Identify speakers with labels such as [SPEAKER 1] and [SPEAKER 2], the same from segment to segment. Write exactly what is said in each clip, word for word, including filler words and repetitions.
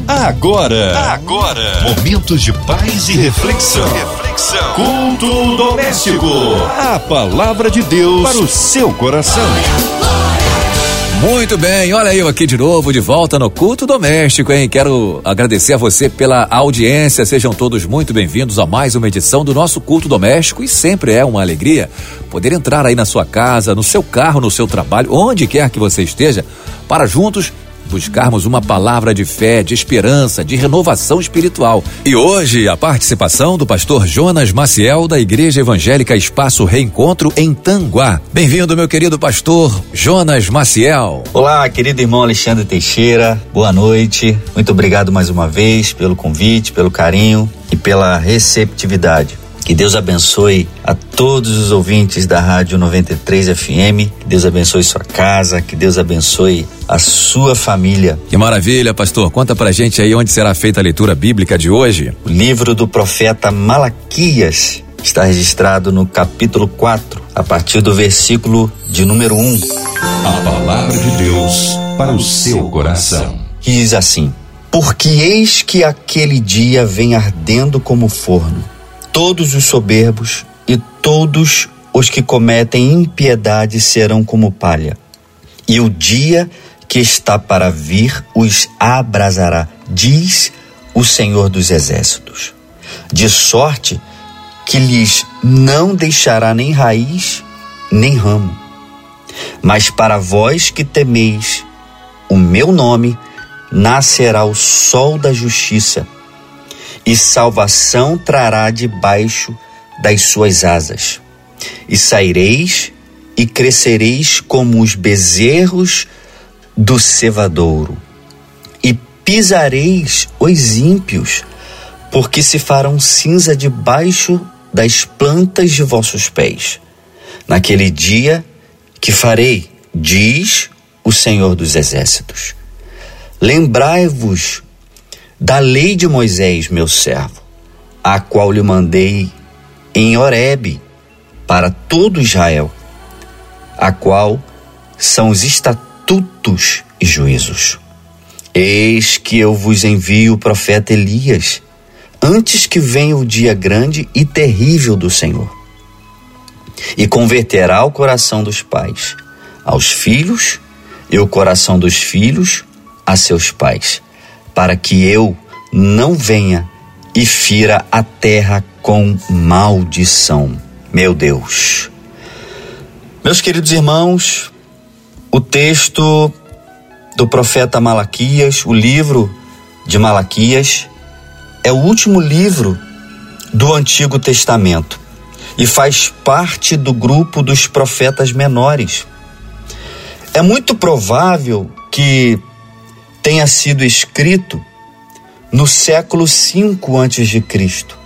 [SPEAKER 1] Agora, agora, momentos de paz e reflexão. reflexão. Culto doméstico. A palavra de Deus para o seu coração.
[SPEAKER 2] Muito bem, olha eu aqui de novo, de volta no Culto Doméstico, hein? Quero agradecer a você pela audiência, sejam todos muito bem-vindos a mais uma edição do nosso Culto Doméstico e sempre é uma alegria poder entrar aí na sua casa, no seu carro, no seu trabalho, onde quer que você esteja, para juntos buscarmos uma palavra de fé, de esperança, de renovação espiritual. E hoje a participação do pastor Jonas Maciel da Igreja Evangélica Espaço Reencontro em Tanguá. Bem-vindo, meu querido pastor Jonas Maciel.
[SPEAKER 3] Olá, querido irmão Alexandre Teixeira, boa noite. Muito obrigado mais uma vez pelo convite, pelo carinho e pela receptividade. Que Deus abençoe a todos os ouvintes da Rádio noventa e três F M, que Deus abençoe sua casa, que Deus abençoe a sua família.
[SPEAKER 2] Que maravilha, pastor. Conta pra gente aí onde será feita a leitura bíblica de hoje.
[SPEAKER 3] O livro do profeta Malaquias está registrado no capítulo quatro, a partir do versículo de número um.
[SPEAKER 1] A palavra de Deus para o seu coração.
[SPEAKER 3] Diz assim: porque eis que aquele dia vem ardendo como forno, todos os soberbos e todos os que cometem impiedade serão como palha, e o dia que está para vir os abrasará, diz o Senhor dos Exércitos, de sorte que lhes não deixará nem raiz, nem ramo. Mas para vós que temeis o meu nome, nascerá o sol da justiça, e salvação trará debaixo das suas asas. E saireis e crescereis como os bezerros do cevadouro. E pisareis os ímpios, porque se farão cinza debaixo das plantas de vossos pés. Naquele dia que farei, diz o Senhor dos Exércitos. Lembrai-vos da lei de Moisés, meu servo, a qual lhe mandei em Horebe para todo Israel, a qual são os estatutos e juízos. Eis que eu vos envio o profeta Elias, antes que venha o dia grande e terrível do Senhor, e converterá o coração dos pais aos filhos e o coração dos filhos a seus pais, para que eu não venha e fira a terra com maldição. Meu Deus. Meus queridos irmãos, o texto do profeta Malaquias, o livro de Malaquias, é o último livro do Antigo Testamento e faz parte do grupo dos profetas menores. É muito provável que tenha sido escrito no século cinco antes de Cristo.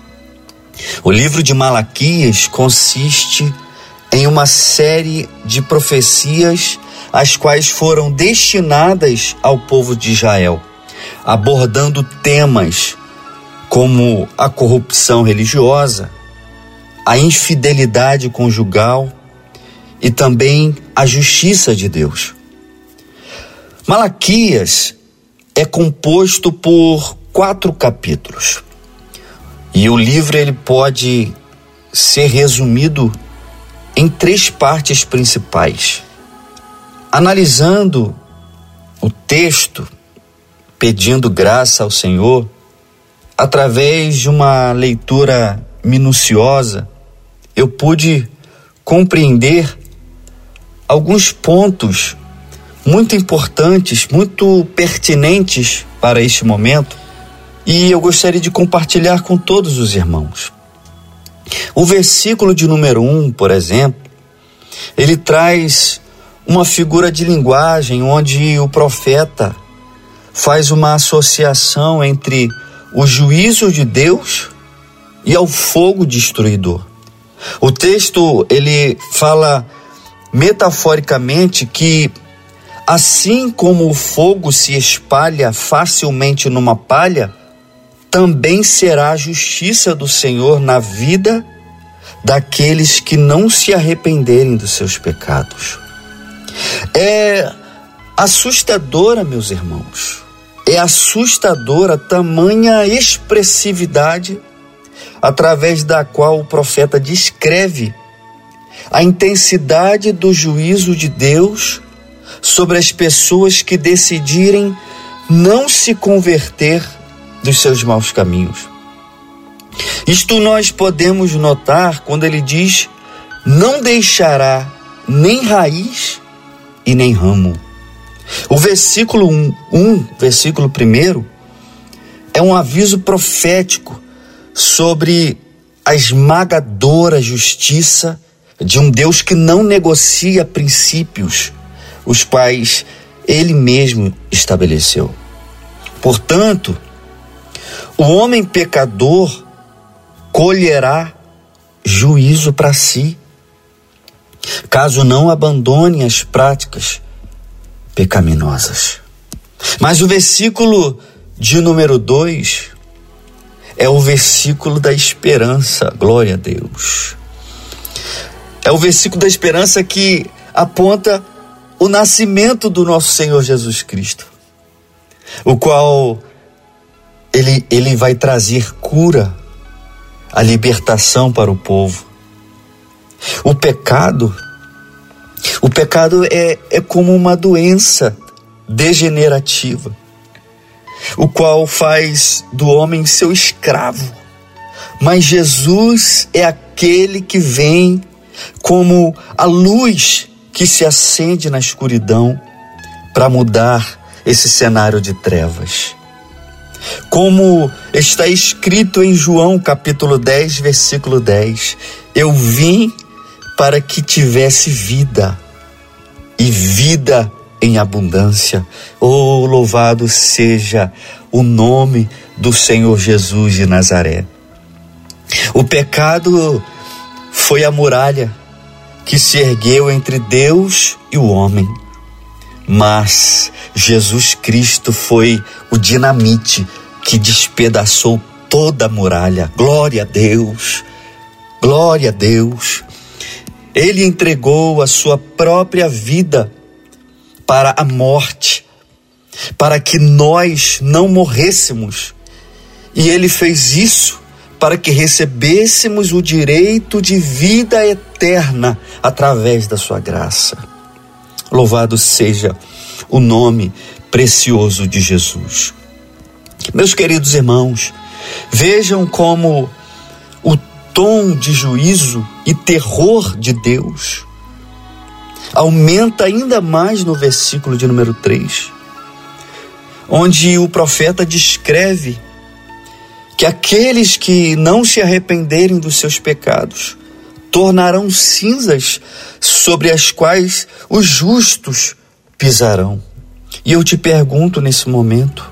[SPEAKER 3] O livro de Malaquias consiste em uma série de profecias as quais foram destinadas ao povo de Israel, abordando temas como a corrupção religiosa, a infidelidade conjugal e também a justiça de Deus. Malaquias é composto por quatro capítulos e o livro ele pode ser resumido em três partes principais. Analisando o texto, pedindo graça ao Senhor, através de uma leitura minuciosa, eu pude compreender alguns pontos muito importantes, muito pertinentes para este momento, e eu gostaria de compartilhar com todos os irmãos. O versículo de número um, por exemplo, ele traz uma figura de linguagem onde o profeta faz uma associação entre o juízo de Deus e ao fogo destruidor. O texto, ele fala metaforicamente que assim como o fogo se espalha facilmente numa palha, também será a justiça do Senhor na vida daqueles que não se arrependerem dos seus pecados. É assustadora, meus irmãos, É assustadora tamanha expressividade através da qual o profeta descreve a intensidade do juízo de Deus sobre as pessoas que decidirem não se converter dos seus maus caminhos. Isto nós podemos notar quando ele diz: não deixará nem raiz e nem ramo. O versículo um, um, versículo primeiro, é um aviso profético sobre a esmagadora justiça de um Deus que não negocia princípios, os quais ele mesmo estabeleceu. Portanto, o homem pecador colherá juízo para si, caso não abandone as práticas pecaminosas. Mas o versículo de número dois é o versículo da esperança, glória a Deus. É o versículo da esperança que aponta o nascimento do nosso Senhor Jesus Cristo, o qual ele, ele vai trazer cura, a libertação para o povo. O pecado, o pecado é, é como uma doença degenerativa, o qual faz do homem seu escravo. Mas Jesus é aquele que vem como a luz que se acende na escuridão para mudar esse cenário de trevas. Como está escrito em João capítulo dez, versículo dez, eu vim para que tivesse vida, e vida em abundância. Oh, louvado seja o nome do Senhor Jesus de Nazaré. O pecado foi a muralha que se ergueu entre Deus e o homem, mas Jesus Cristo foi o dinamite que despedaçou toda a muralha. Glória a Deus, glória a Deus. Ele entregou a sua própria vida para a morte, para que nós não morrêssemos. E ele fez isso para que recebêssemos o direito de vida eterna através da sua graça. Louvado seja o nome precioso de Jesus. Meus queridos irmãos, vejam como o tom de juízo e terror de Deus aumenta ainda mais no versículo de número três, onde o profeta descreve que aqueles que não se arrependerem dos seus pecados tornarão cinzas sobre as quais os justos pisarão. E eu te pergunto nesse momento,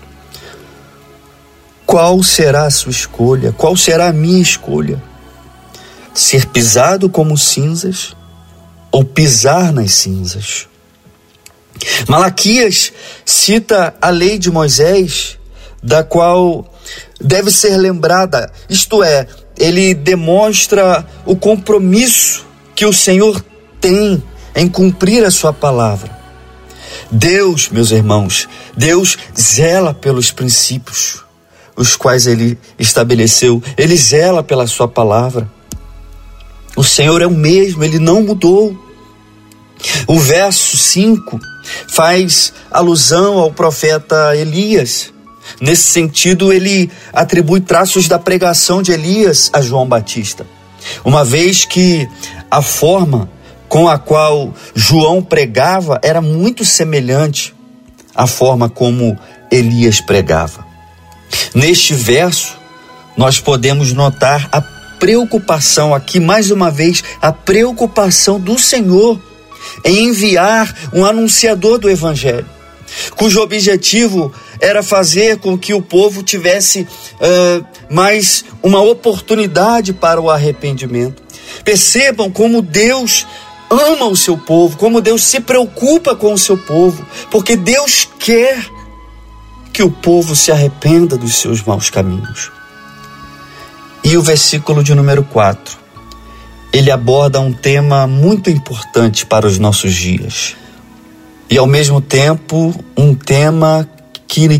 [SPEAKER 3] qual será a sua escolha? Qual será a minha escolha? Ser pisado como cinzas ou pisar nas cinzas? Malaquias cita a lei de Moisés, da qual deve ser lembrada, isto é, ele demonstra o compromisso que o Senhor tem em cumprir a sua palavra. Deus, meus irmãos, Deus zela pelos princípios os quais ele estabeleceu, ele zela pela sua palavra. O Senhor é o mesmo, ele não mudou. O verso cinco faz alusão ao profeta Elias. Nesse sentido, ele atribui traços da pregação de Elias a João Batista, uma vez que a forma com a qual João pregava era muito semelhante à forma como Elias pregava. Neste verso, nós podemos notar a preocupação aqui, mais uma vez, a preocupação do Senhor em enviar um anunciador do Evangelho, cujo objetivo era fazer com que o povo tivesse uh, mais uma oportunidade para o arrependimento. Percebam como Deus ama o seu povo, como Deus se preocupa com o seu povo, porque Deus quer que o povo se arrependa dos seus maus caminhos. E o versículo de número quatro, ele aborda um tema muito importante para os nossos dias. E ao mesmo tempo, um tema que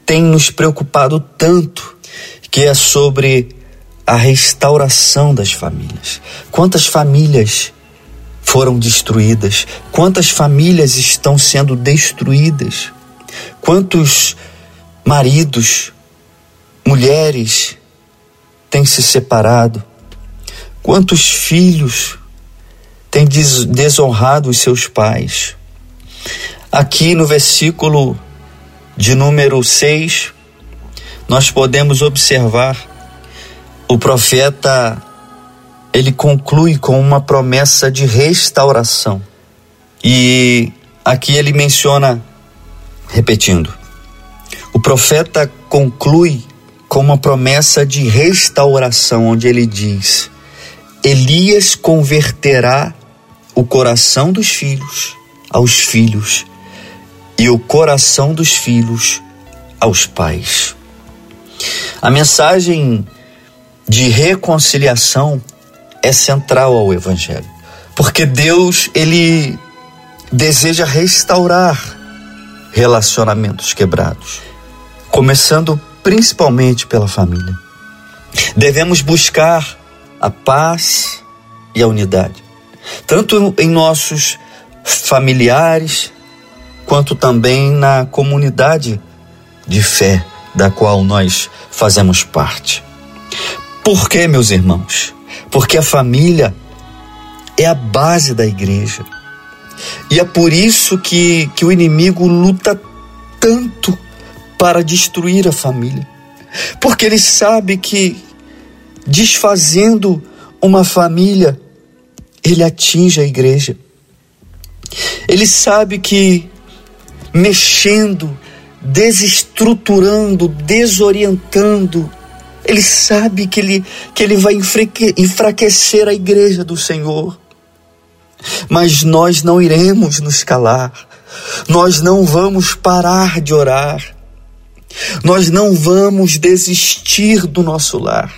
[SPEAKER 3] tem nos preocupado tanto, que é sobre a restauração das famílias. Quantas famílias foram destruídas? Quantas famílias estão sendo destruídas? Quantos maridos, mulheres têm se separado? Quantos filhos têm des- desonrado os seus pais? Aqui no versículo de número seis, nós podemos observar o profeta, ele conclui com uma promessa de restauração. E aqui ele menciona, repetindo, o profeta conclui com uma promessa de restauração, onde ele diz: Elias converterá o coração dos filhos aos filhos e o coração dos filhos aos pais. A mensagem de reconciliação é central ao Evangelho, porque Deus, ele deseja restaurar relacionamentos quebrados, começando principalmente pela família. Devemos buscar a paz e a unidade, tanto em nossos familiares, quanto também na comunidade de fé da qual nós fazemos parte. Por quê, meus irmãos? Porque a família é a base da igreja. E é por isso que, que o inimigo luta tanto para destruir a família. Porque ele sabe que, desfazendo uma família, ele atinge a igreja. Ele sabe que, mexendo, desestruturando, desorientando, ele sabe que ele, que ele vai enfraquecer a igreja do Senhor. Mas nós não iremos nos calar. Nós não vamos parar de orar. Nós não vamos desistir do nosso lar.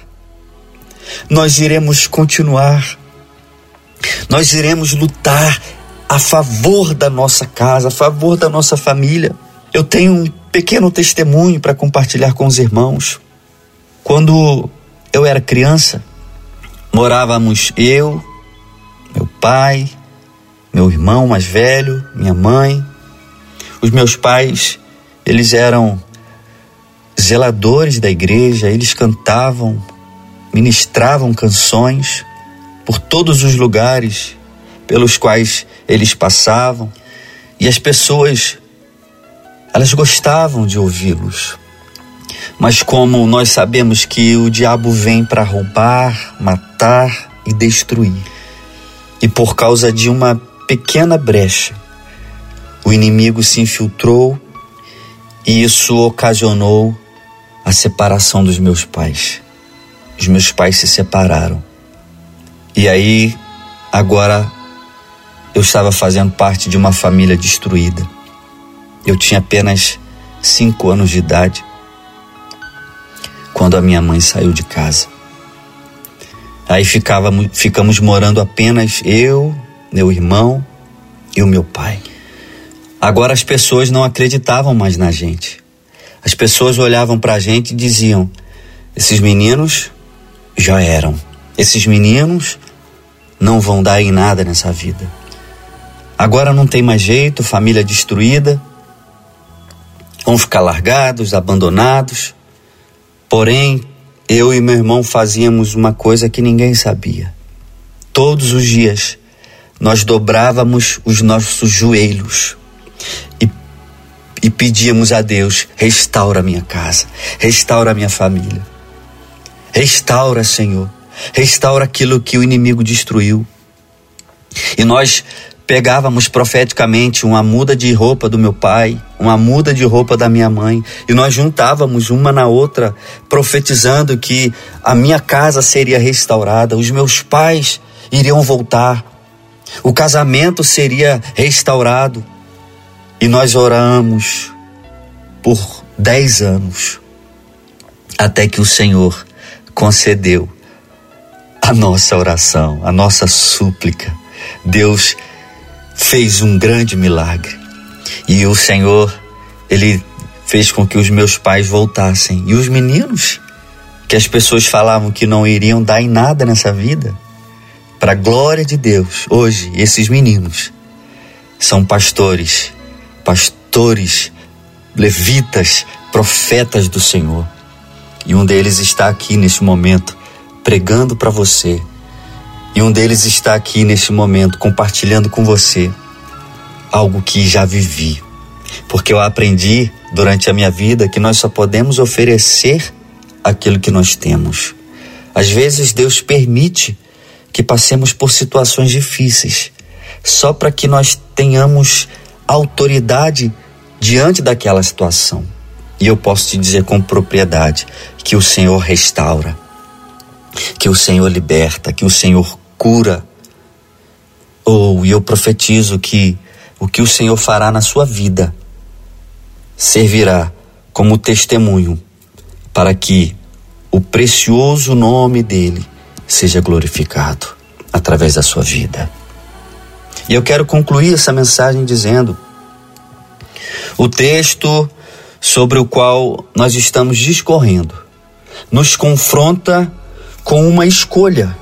[SPEAKER 3] Nós iremos continuar. Nós iremos lutar a favor da nossa casa, a favor da nossa família. Eu tenho um pequeno testemunho para compartilhar com os irmãos. Quando eu era criança, morávamos eu, meu pai, meu irmão mais velho, minha mãe. Os meus pais, eles eram zeladores da igreja, eles cantavam, ministravam canções por todos os lugares pelos quais eles passavam, e as pessoas, elas gostavam de ouvi-los. Mas como nós sabemos que o diabo vem para roubar, matar e destruir, e por causa de uma pequena brecha, o inimigo se infiltrou, e isso ocasionou a separação dos meus pais. Os meus pais se separaram. E aí, agora, eu estava fazendo parte de uma família destruída. Eu tinha apenas cinco anos de idade quando a minha mãe saiu de casa. Aí ficava, ficamos morando apenas eu, meu irmão e o meu pai. Agora as pessoas não acreditavam mais na gente. As pessoas olhavam para a gente e diziam: esses meninos já eram. Esses meninos não vão dar em nada nessa vida. Agora não tem mais jeito, família destruída, vão ficar largados, abandonados. Porém, eu e meu irmão fazíamos uma coisa que ninguém sabia. Todos os dias, nós dobrávamos os nossos joelhos e, e pedíamos a Deus: restaura a minha casa, restaura a minha família. Restaura, Senhor, restaura aquilo que o inimigo destruiu. E nós pegávamos profeticamente uma muda de roupa do meu pai, uma muda de roupa da minha mãe, e nós juntávamos uma na outra, profetizando que a minha casa seria restaurada, os meus pais iriam voltar, o casamento seria restaurado. E nós oramos por dez anos, até que o Senhor concedeu a nossa oração, a nossa súplica. Deus fez um grande milagre. E o Senhor, Ele fez com que os meus pais voltassem. E os meninos, que as pessoas falavam que não iriam dar em nada nessa vida, para a glória de Deus, hoje esses meninos são pastores, pastores, levitas, profetas do Senhor. E um deles está aqui neste momento pregando para você. E um deles está aqui neste momento compartilhando com você algo que já vivi. Porque eu aprendi durante a minha vida que nós só podemos oferecer aquilo que nós temos. Às vezes Deus permite que passemos por situações difíceis, só para que nós tenhamos autoridade diante daquela situação. E eu posso te dizer com propriedade que o Senhor restaura, que o Senhor liberta, que o Senhor cura. Ou oh, eu profetizo que o que o Senhor fará na sua vida servirá como testemunho para que o precioso nome dele seja glorificado através da sua vida. E eu quero concluir essa mensagem dizendo: o texto sobre o qual nós estamos discorrendo nos confronta com uma escolha: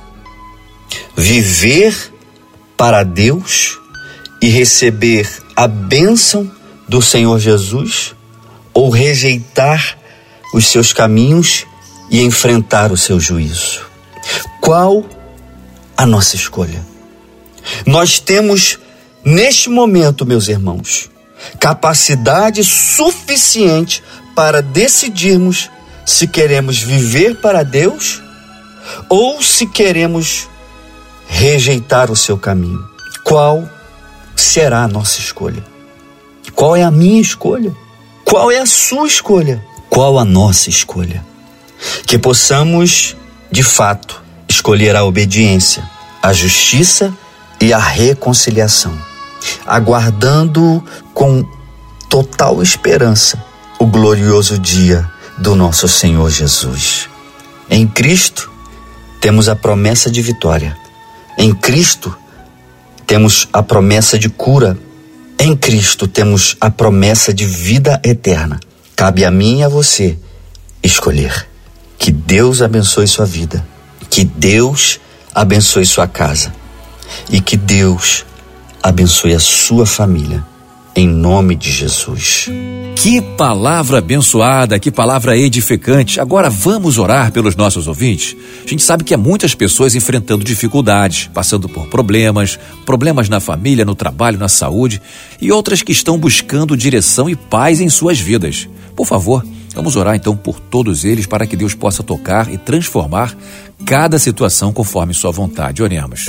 [SPEAKER 3] viver para Deus e receber a bênção do Senhor Jesus, ou rejeitar os seus caminhos e enfrentar o seu juízo. Qual a nossa escolha? Nós temos neste momento, meus irmãos, capacidade suficiente para decidirmos se queremos viver para Deus ou se queremos rejeitar o seu caminho. Qual será a nossa escolha? Qual é a minha escolha? Qual é a sua escolha? Qual a nossa escolha? Que possamos, de fato, escolher a obediência, a justiça e a reconciliação, aguardando com total esperança o glorioso dia do nosso Senhor Jesus. Em Cristo temos a promessa de vitória. Em Cristo temos a promessa de cura. Em Cristo temos a promessa de vida eterna. Cabe a mim e a você escolher. Que Deus abençoe sua vida. Que Deus abençoe sua casa. E que Deus abençoe a sua família. Em nome de Jesus.
[SPEAKER 2] Que palavra abençoada, que palavra edificante. Agora vamos orar pelos nossos ouvintes. A gente sabe que há muitas pessoas enfrentando dificuldades, passando por problemas, problemas na família, no trabalho, na saúde, e outras que estão buscando direção e paz em suas vidas. Por favor, vamos orar então por todos eles para que Deus possa tocar e transformar cada situação conforme sua vontade. Oremos.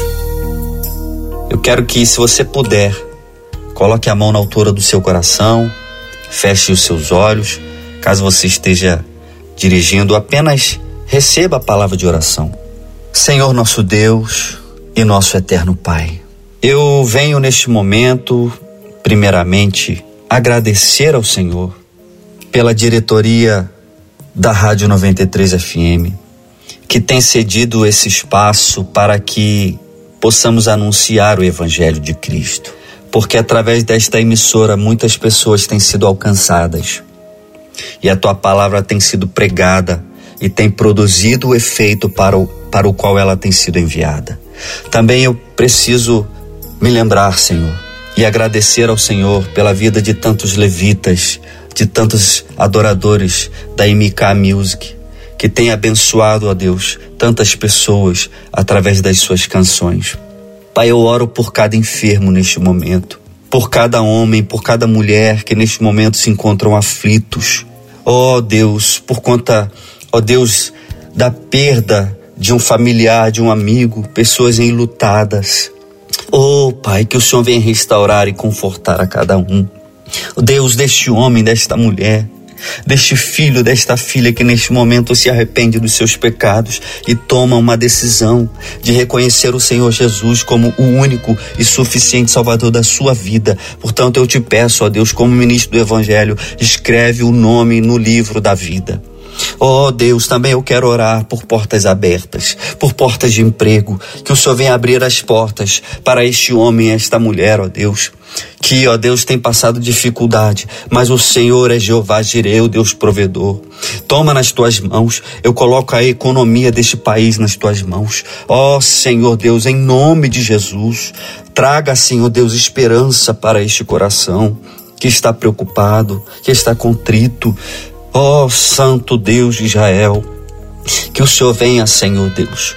[SPEAKER 3] Eu quero que, se você puder, coloque a mão na altura do seu coração, feche os seus olhos. Caso você esteja dirigindo, apenas receba a palavra de oração. Senhor nosso Deus e nosso eterno Pai, eu venho neste momento, primeiramente, agradecer ao Senhor pela diretoria da Rádio noventa e três F M, que tem cedido esse espaço para que possamos anunciar o Evangelho de Cristo. Porque através desta emissora muitas pessoas têm sido alcançadas e a tua palavra tem sido pregada e tem produzido o efeito para o, para o qual ela tem sido enviada. Também eu preciso me lembrar, Senhor, e agradecer ao Senhor pela vida de tantos levitas, de tantos adoradores da M K Music, que tem abençoado, ó Deus, tantas pessoas através das suas canções. Pai, eu oro por cada enfermo neste momento, por cada homem, por cada mulher que neste momento se encontram aflitos. Ó Deus, por conta, ó Deus, da perda de um familiar, de um amigo, pessoas enlutadas. Ó Pai, que o Senhor venha restaurar e confortar a cada um. Deus, deste homem, desta mulher, deste filho, desta filha que neste momento se arrepende dos seus pecados e toma uma decisão de reconhecer o Senhor Jesus como o único e suficiente Salvador da sua vida. Portanto, eu te peço, ó Deus, como ministro do Evangelho, escreve o nome no livro da vida. Oh Deus, também eu quero orar por portas abertas, por portas de emprego, que o Senhor venha abrir as portas para este homem e esta mulher, ó Deus, que, ó Deus, tem passado dificuldade, mas o Senhor é Jeová Jireh, o Deus provedor. Toma nas tuas mãos, eu coloco a economia deste país nas tuas mãos. Ó Senhor Deus, em nome de Jesus, traga, Senhor Deus, esperança para este coração que está preocupado, que está contrito. Ó Santo Deus de Israel, que o Senhor venha, Senhor Deus,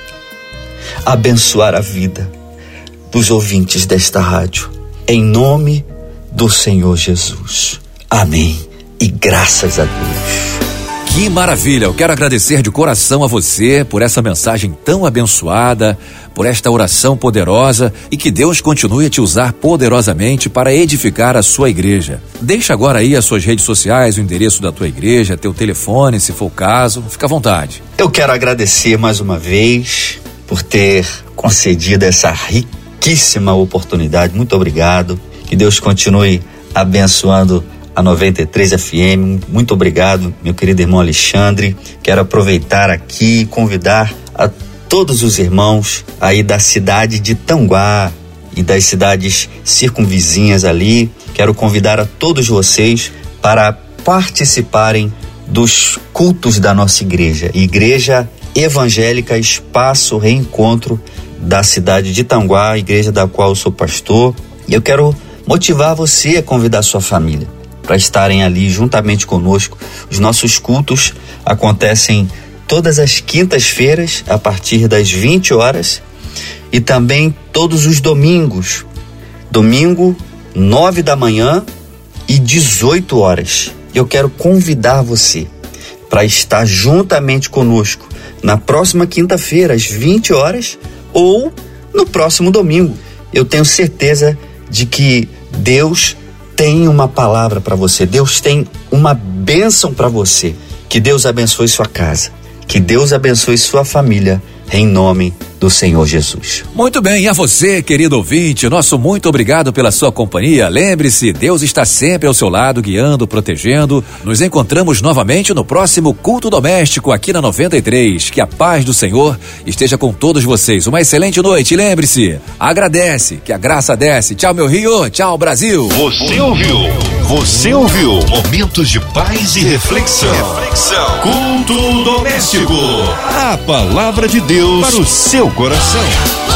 [SPEAKER 3] abençoar a vida dos ouvintes desta rádio, em nome do Senhor Jesus. Amém. E graças a Deus.
[SPEAKER 2] Que maravilha, eu quero agradecer de coração a você por essa mensagem tão abençoada, por esta oração poderosa e que Deus continue a te usar poderosamente para edificar a sua igreja. Deixa agora aí as suas redes sociais, o endereço da tua igreja, teu telefone, se for o caso, fica à vontade.
[SPEAKER 3] Eu quero agradecer mais uma vez por ter concedido essa riquíssima oportunidade. Muito obrigado, que Deus continue abençoando a noventa e três F M. Muito obrigado, meu querido irmão Alexandre. Quero aproveitar aqui e convidar a todos os irmãos aí da cidade de Tanguá e das cidades circunvizinhas ali. Quero convidar a todos vocês para participarem dos cultos da nossa igreja. Igreja Evangélica Espaço Reencontro da cidade de Tanguá, igreja da qual eu sou pastor. E eu quero motivar você a convidar a sua família para estarem ali juntamente conosco. Os nossos cultos acontecem todas as quintas-feiras, a partir das vinte horas, e também todos os domingos. Domingo, nove da manhã e dezoito horas. Eu quero convidar você para estar juntamente conosco na próxima quinta-feira, às vinte horas, ou no próximo domingo. Eu tenho certeza de que Deus tem uma palavra para você, Deus tem uma bênção para você. Que Deus abençoe sua casa, que Deus abençoe sua família, em nome do Senhor Jesus.
[SPEAKER 2] Muito bem, e a você, querido ouvinte, nosso muito obrigado pela sua companhia. Lembre-se, Deus está sempre ao seu lado, guiando, protegendo. Nos encontramos novamente no próximo Culto Doméstico aqui na noventa e três. Que a paz do Senhor esteja com todos vocês. Uma excelente noite. Lembre-se, agradece, que a graça desce. Tchau, meu Rio. Tchau, Brasil.
[SPEAKER 1] Você ouviu? Você ouviu? Momentos de paz e reflexão. Reflexão. Culto doméstico. A palavra de Deus para o seu coração.